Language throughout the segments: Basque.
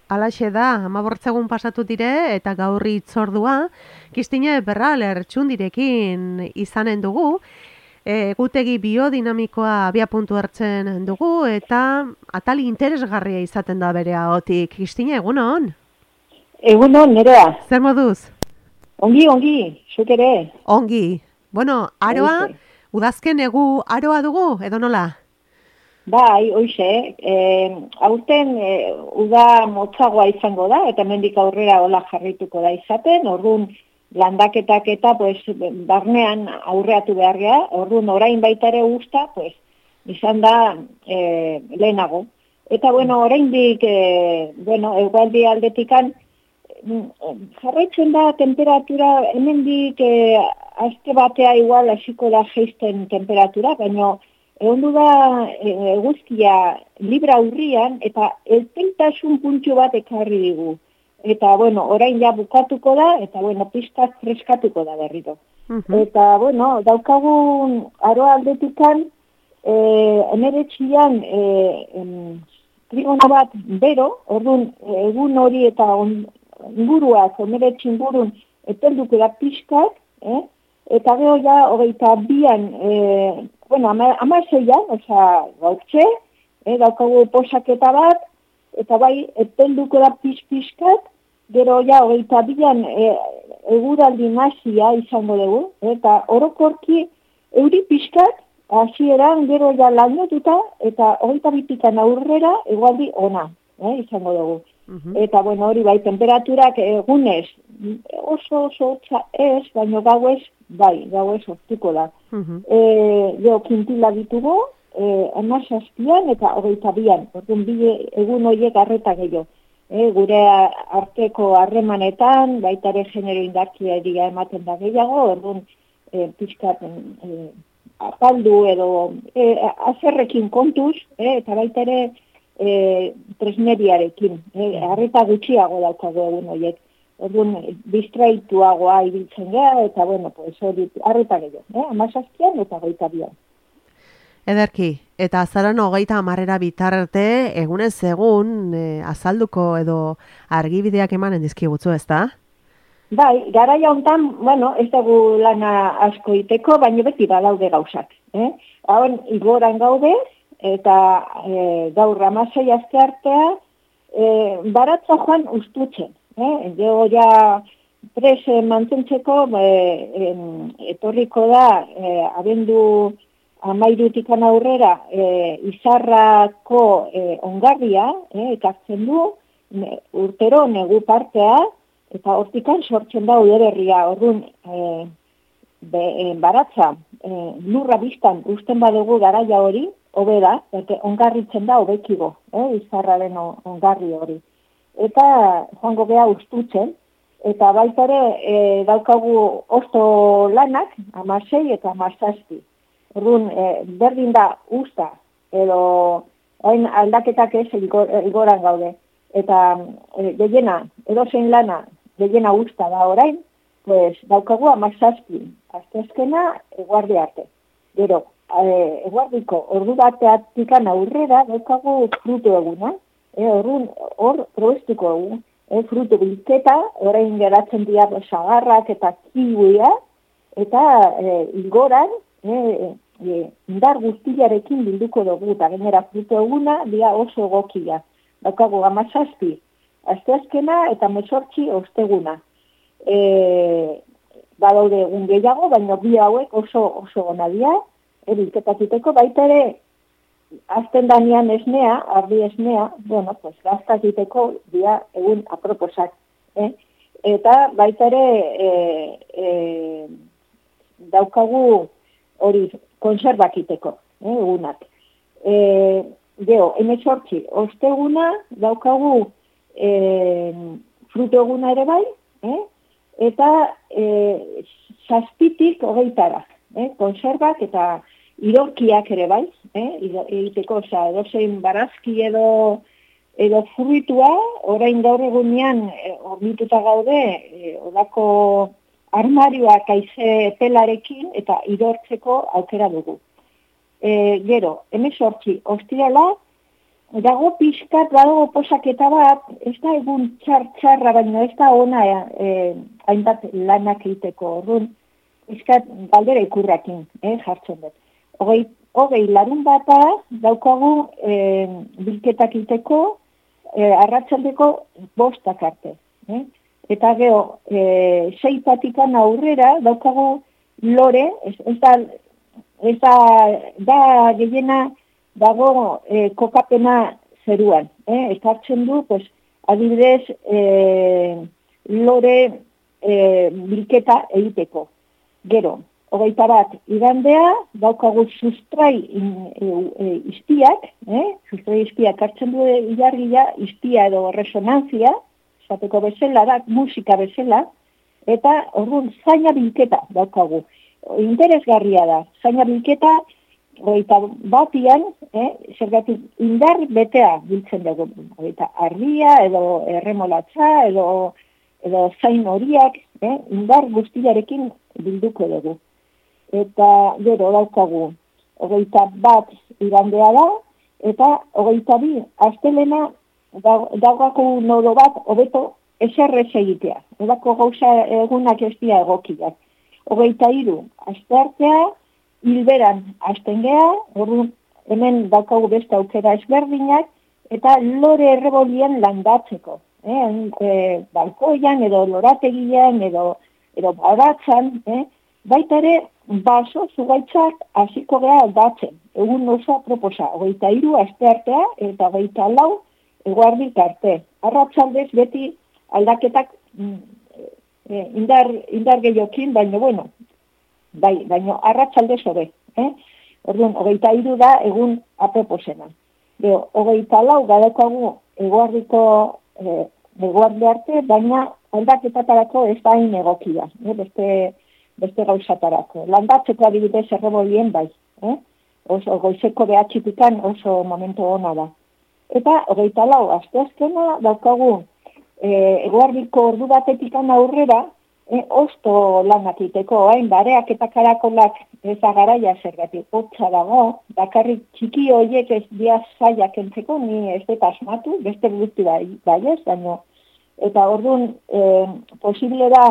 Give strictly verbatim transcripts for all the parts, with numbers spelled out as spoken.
Alaxe da, hamabortzegun pasatu dire eta gaur hitzordua Kristine Berraler txundirekin izanen dugu. Egutegi biodinamikoa abia puntu hartzen dugu eta atali interesgarria izaten da bere ahotik. Kristine, egunon? Egunon, Nerea. Zer moduz? Ongi, ongi, zuk ere. Ongi. Bueno, aroa, udazken egu aroa dugu, edo nola? Bai, hoize, e, aurten e, uda motzagoa izango da, eta mendik aurrera hola jarrituko da izaten, orduan landaketak eta pues, barnean aurreatu behar geha, orduan orain baita ere usta, pues, izan da e, lehenago. Eta bueno, oraindik e, bueno, egualdi aldetikan, jarraitzen da temperatura, hemendik e, aste batea igual hasiko da jeisten temperatura, baina egondu da eguzkia libra urrian eta elteltasun puntxo bat ekarri digu. Eta, bueno, orain ja bukatuko da, eta, bueno, pizkat freskatuko da berriro. Uh-huh. Eta, bueno, daukagun aroa aldetikan, e, emeretxian e, trigono bat bero, orduan egun hori eta on, inguruak, emeretxi ingurun, epelduko da pizkat, eh? Eta gero ja, hogeita bian, e, bueno, amaseian, oza, gautxe, eh, daukagu posaketa bat, eta bai, epelduko da pizpizkat, gero ja, hogeita bian, e, eguraldi nazia izango dugu, eta orokorki euri pizkat, hasieran gero ja lainotuta, eta hogeita bitikan aurrera, egualdi ona, eh, izango dugu. Uh-huh. Eta, bueno, hori bai, temperaturak egunez, oso oso hotza ez, baina gauez, bai, gauez hortuko da. Uh-huh. E, gero, kintila ditugu, e, amazazpian eta hogeita bian, orduan bi egun horiek arreta gehiago. E, gure arteko harremanetan, baita ere genero indarkia eria ematen da gehiago, orduan e, pizkat e, apaldu edo e, azerrekin kontuz, e, eta baita ere E, tresneriarekin, e, arreta gutxiago daukago egun horiek. Orduan, distraituagoa ibiltzen gara, eta, bueno, pues, hori, arreta gehiago, eh? Amazazpian eta goita bian. Ederki, eta azaran hogeita amarrera bitarte, egunez egun, e, azalduko edo argibideak emanen dizkigutzu, ez da? Bai, garaia hontan, bueno, ez dugu lana asko iteko, baina beti badaude gauzak, eh? Hauen, igoran gaude, eta e, gaur amasei azte artea, e, baratza joan ustutzen. Eh? Gero ja pres e, mantentzeko e, e, etorriko da e, abendu amairutikan aurrera e, izarrako e, ongarria, e, ekartzen du, ne, urtero negu partea, eta hortikan sortzen da udeberria. Orduan, e, be, e, baratza e, lurra biztan usten badugu garaia hori, hobe da, eta ongarritzen da hobekigo, eh, izarraren ongarri hori. Eta joango geha ustutzen, eta baita ere e, daukagu osto lanak, amasei eta amazazpi. Orduan, e, berdin da usta, edo hain aldaketak ez igoran gaude. Eta e, gehiena, edozein lana, gehiena usta da orain, pues, daukagu amazazpi, aztezkena eguardi arte. Gero, E, eguardiko ordu bateatikan aurrera daukagu frutu eguna, e, orduan hor probestuko egun, e, frutu bilketa, orain geratzen dira sagarrak eta kiwia, eta e, ilgoran e, e, indar guztiarekin bilduko dugu, eta genera frutu eguna dia oso egokia. Daukagu amazazpi, asteazkena eta mesortzi osteguna. E, badaude egun gehiago, baina bi hauek oso oso gona dira, Eriketatiteko baita ere, azten danean esnea, ardi esnea, bueno, pues, gaztatiteko dia egun aproposak. Eh? Eta baita ere, e, e, daukagu hori konserbakiteko, eh, egunak. E, Geo, emezortzi, osteguna daukagu e, frutu eguna ere bai, eh? Eta e, zazpitik hogeitara, eh? Konserbak eta irorkiak ere bai, eh? egiteko, oza, edozein barazki edo, edo fruitua, orain gaur egunean hornituta gaude, e, odako armarioak aize pelarekin eta irortzeko aukera dugu. E, gero, hemezortzi, ostirala, dago pixkat, dago posaketa bat, ez da egun txar-txarra, baina ez da ona eh, hainbat lanak egiteko. Orduan, pixkat galdera ikurrakin, eh, jartzen dut. Hogei, hogei larun bata daukagu eh, bilketak egiteko, eh, arratsaldeko bostak arte. Eh? Eta gero, eh, seitatikan aurrera daukagu lore, ez, ez da, ez da, da gehiena, dago eh, kokapena zeruan. Eh? Ekartzen du, pues, adibidez, eh, lore eh, bilketa egiteko. Gero, hogeita bat, igandea, daukagu sustrai e, e, iztiak, eh? sustrai iztiak hartzen du ilargia, iztia edo resonantzia, esateko bezala da, musika bezala, eta orduan zaina bilketa daukagu. Interesgarria da, zaina bilketa, hogeita batian, eh, zergatik indar betea biltzen dugu. Hogeita argia, edo erremolatza, edo, edo zain horiak, eh, indar guztiarekin bilduko dugu. Eta gero daukagu, hogeita bat igandea da, eta hogeita bi astelena daugako nodo bat, hobeto eserrez egitea. Edako gauza egunak ez dira egokiak. Hogeita hiru asteartea, hilberan hasten geha, hemen daukagu beste aukera ezberdinak, eta lore errebolien landatzeko. Eh? E, balkoian, edo lorategian, edo, edo baratzan, eh? baita ere, baso zugaitzak hasiko geha aldatzen. Egun oso proposa, hogeita hiru asteartea, eta hogeita lau eguardik arte. Arratsaldez beti aldaketak mm, e, indar, indar gehiokin, baina bueno, bai, baina arratsaldez hobe. Eh? Orduan, hogeita hiru da egun aproposena. Gero, hogeita lau gadekagu eguardiko e, eguardi arte, baina aldaketatarako ez da hain egokia. Eh? Beste, beste gauzatarako. Landatzeko adibidez errebolien bai. Eh? Oso goizeko behatxitikan oso momentu ona da. Eta hogeita lau asteazkena daukagu e, eguardiko ordu batetikan aurrera e, osto lanak iteko, hain bareak eta karakolak ez da garaia zergatik hotza dago, bakarrik txiki horiek ez dia zaiak entzeko, ni ez dut asmatu, beste guzti bai, bai ez, baina eta orduan e, posible da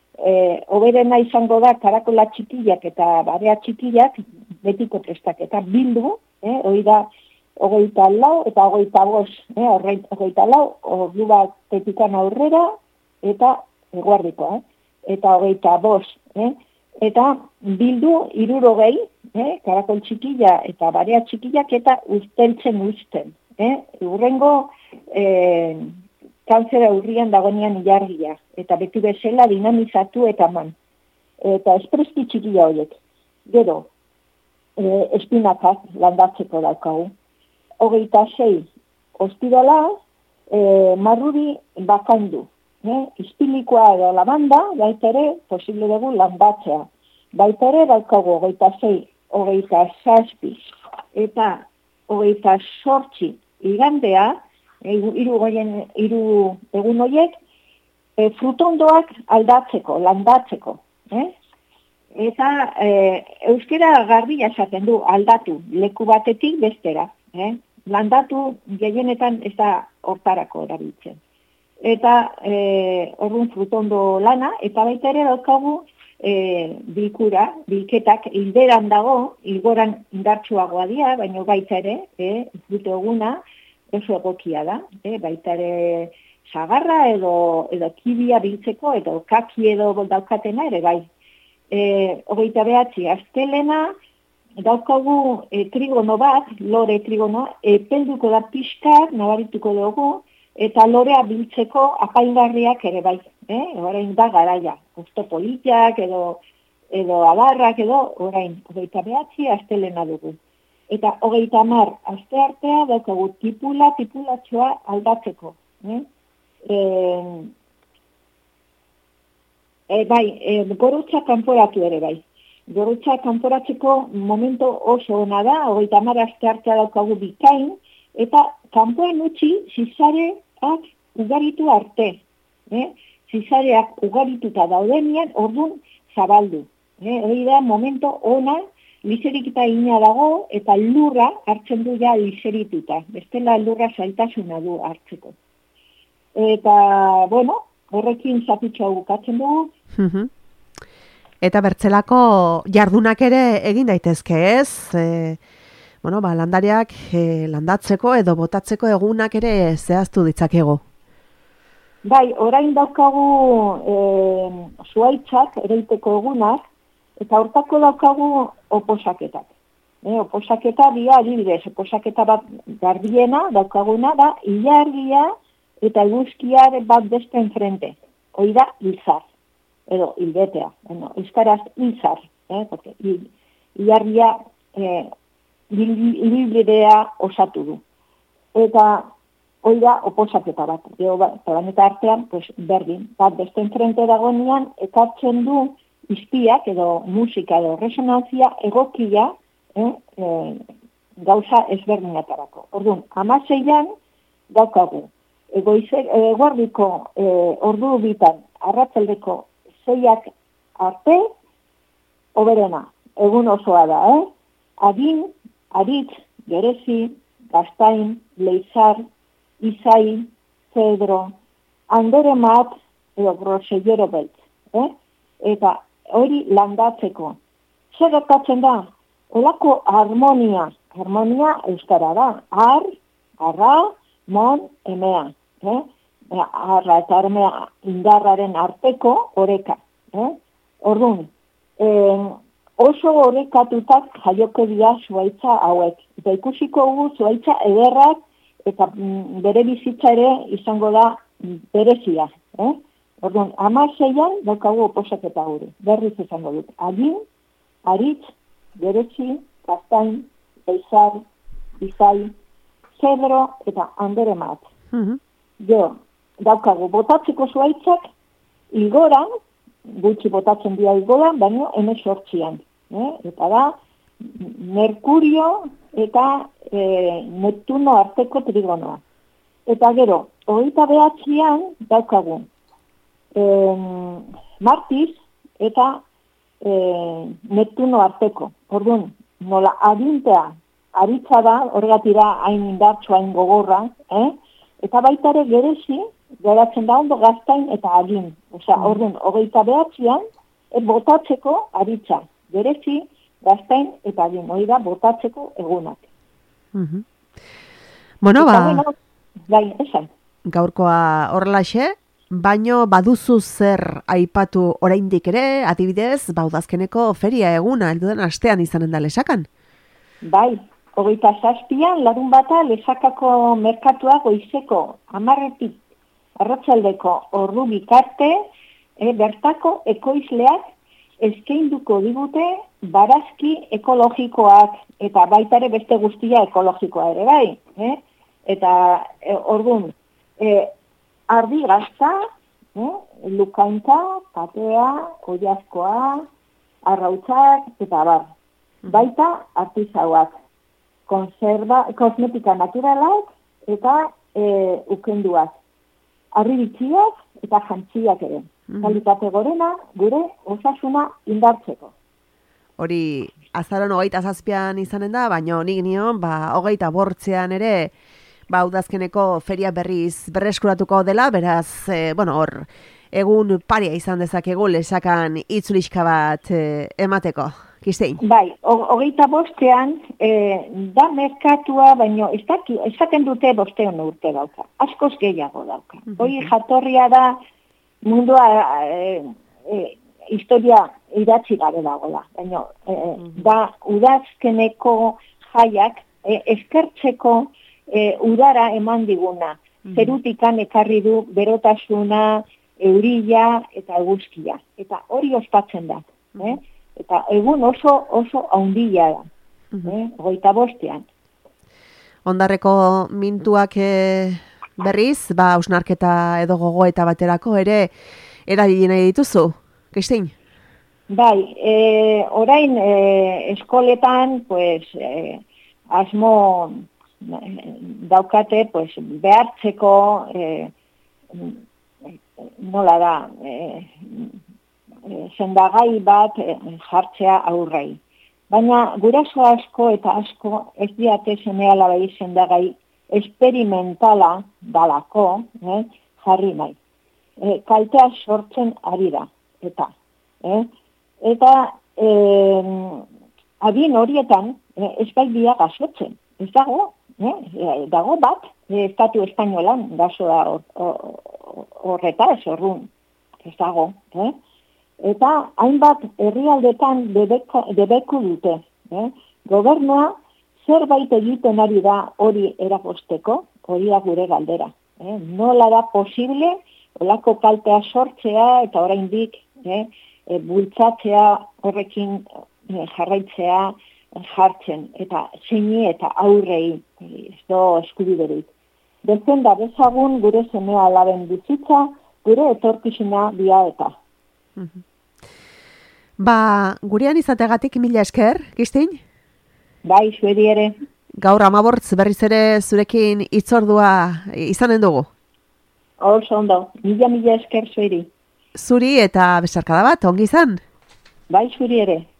e, oberena izango da karakola txikiak eta barea txikiak betiko prestaketa bildu, eh, hori da hogeita lau eta hogeita bost, eh, hogeita lau, ordu batetikan aurrera eta eguardikoa, eh, eta hogeita bost, eh, eta bildu hirurogei, eh, karakol txikila eta barea txikiak eta usteltzen usten, eh, urrengo eh, kantzera urrian dagoenean ilargia, eta beti bezala dinamizatu eta man, eta espreski txikila horiek. Gero, eh, espinakak landatzeko daukagu. Hogeita sei, ostirala, e, marruri bakaindu. Eh? Izpilikoa edo lavanda, baita ere, posible dugu landatzea. Baita ere, daukagu, hogeita sei, hogeita zazpi, eta hogeita sortzi igandea, hiru goien, hiru egun horiek, e, frutondoak aldatzeko, landatzeko. Eh? Eta e, euskera garbila esaten du, aldatu, leku batetik bestera. Eh? Landatu gehienetan ez da hortarako erabiltzen. Eta e, orduan frutondo lana, eta baita ere daukagu e, bilkura, bilketak hilberan dago, hilgoran indartsuagoa dira, baina baita ere, e, fruto eguna oso egokia da, e, baita ere sagarra edo, edo kibia biltzeko, edo kaki edo daukatena ere bai. E, hogeita behatzi, astelena, daukagu e, trigono bat, lore trigono, epelduko da pixka, nabarituko dugu, eta lorea biltzeko apaingarriak ere bai. Eh? Orain da garaia, gusto politiak edo, edo adarrak edo, orain, hogeita behatzi, astelena dugu. Eta hogeita hamar asteartea daukagu tipula, tipulatxoa aldatzeko. Eh? E, e, bai, e, gorutza kanporatu ere bai. Gorutza kanporatzeko momento oso ona da, hogeita hamar asteartea daukagu bikain, eta kanpoan utzi zizareak ugaritu arte. Eh? Zizareak ugarituta daudenean, orduan zabaldu. Eh? Hori da momento ona liserikita ina dago, eta lurra hartzen du ja liserituta. Bestela lurra zailtasuna du hartzeko. Eta, bueno, horrekin zapitxo bukatzen dugu. Mhm. Eta bertzelako jardunak ere egin daitezke, ez? E, bueno, ba, landariak e, landatzeko edo botatzeko egunak ere zehaztu ditzakego. Bai, orain daukagu e, zuaitzak ereiteko egunak, eta hortako daukagu oposaketak. E, oposaketa dia adibidez, oposaketa bat garbiena daukaguna da, ilargia eta eguzkia bat beste enfrente. Hoi da, ilzar, edo hilbetea. Bueno, euskaraz ilzar, eh? Porque ilargia eh, hilbidea osatu du. Eta hoi da oposaketa bat. Gero, eta artean, pues, berdin, bat beste enfrente dagoenean, ekartzen du izpiak edo musika edo resonantzia egokia eh, eh, gauza ezberdinatarako. Orduan, hamaseian daukagu. Eguerdiko e, ordu bitan arratsaldeko seiak arte oberena, egun osoa da, eh? Adin, aritz, gerezi, gaztain, leizar, izai, zedro, andere mat, edo grosellero beltz, eh? Eta hori landatzeko. Zer gertatzen da? Olako harmonia, harmonia euskara da, ar, arra, mon, emea. Eh? Arra eta armea indarraren arteko oreka. Eh? Orduan, eh, oso orekatutak jaioko dira zuaitza hauek. Eta ikusiko gu zuaitza ederrak eta mm, bere bizitza ere izango da berezia. Eh? Orduan, hamaseian daukagu oposaketa gure. Berriz izango dut. Adin, aritz, berezi, gaztain, leizar, izai, zedro eta andere mat. Mhm. Jo, daukagu, botatzeko zuaitzak, igoran, gutxi botatzen dira igoran, baina hemen sortzian. Eh? Eta da, Merkurio eta e, Neptuno arteko trigonoa. Eta gero, hogeita behatzian daukagu, e, Martiz eta e, Neptuno arteko. Orduan, nola adintea, aritza da, horregatira hain indartsu, hain gogorra, eh? Eta baita ere gerezi, geratzen da ondo gaztain eta agin. Osa, mm. orduan, hogeita behatzian, e, botatzeko aritza. Gerezi, gaztain eta agin. Hori da, botatzeko egunak. Mhm. Bueno, ba, bueno, bai, esan. gaurkoa horrelaxe, baino baduzu zer aipatu oraindik ere, adibidez, baudazkeneko feria eguna, helduen astean izanen da Lesakan. Bai. Hogeita zazpian, larun bata, Lesakako merkatua goizeko hamarretik arratsaldeko ordu bikarte, e, bertako ekoizleak eskainduko digute barazki ekologikoak, eta baita ere beste guztia ekologikoa ere bai. Eh? Eta e, orduan, e, ardi gazta, eh? lukainta, patea, oiazkoa, arrautzak, eta bar. Baita artizauak. Konserva, kosmetika naturalak eta e, ukenduak. Arribitxiak eta jantziak ere. Mm. Kalitate gorena gure osasuna indartzeko. Hori azaron hogeita zazpian izanen da, baina nik nion, ba, hogeita bortzean ere, ba, udazkeneko feria berriz berreskuratuko dela, beraz, e, bueno, hor, egun paria izan dezakegu Lesakan itzulixka bat e, emateko. Kistein. Bai, hogeita bostean, e, da merkatua, baina ez daki, esaten dute bosteon urte dauka. Askoz gehiago dauka. Mm-hmm. Hoi jatorria da mundua e, e, historia idatzi gabe dagoela. Baina e, mm-hmm. da udazkeneko jaiak e, eskertzeko e, udara eman diguna. Mm-hmm. Zerutikan ekarri du berotasuna, eurila eta eguzkia. Eta hori ospatzen da. Mm-hmm. Eh? Eta egun oso oso haundia da, uh-huh. eh? Hogeita bostean. Ondarreko mintuak e, berriz, ba, ausnarketa edo gogoeta baterako ere erabili nahi dituzu, Kistein? Bai, e, orain e, eskoletan, pues, e, asmo daukate, pues, behartzeko, e, nola da, e, sendagai bat jartzea aurrei. baina guraso asko eta asko ez diate seme-alaba sendagai esperimentala dalako, eh, jarri nahi. E, kaltea sortzen ari da, eta. Eh? Eta e, adin horietan eh, ez baitia gasotzen, ez dago, eh? dago bat, eh, estatu espainolan gasoa horretaz, or, or, orrun, ez dago. Eh? Eta hainbat herrialdetan debeko, debeku dute. Eh? Gobernua zerbait egiten ari da hori erakosteko, hori da gure galdera. Eh? Nola da posible olako kaltea sortzea eta oraindik eh, e, bultzatzea horrekin e, jarraitzea e, jartzen eta zeini eta aurrei ez do eskubiderik. Defenda dezagun gure seme-alaben bizitza, gure etorkizuna dia eta. Mm-hmm. Ba, gurean izategatik mila esker, Kristin? Bai, zuedi ere. Gaur amabortz berriz ere zurekin hitzordua izanen dugu. Oso ondo, mila mila esker zueri. Zuri eta besarkada bat, ongi izan? Bai, zuri ere.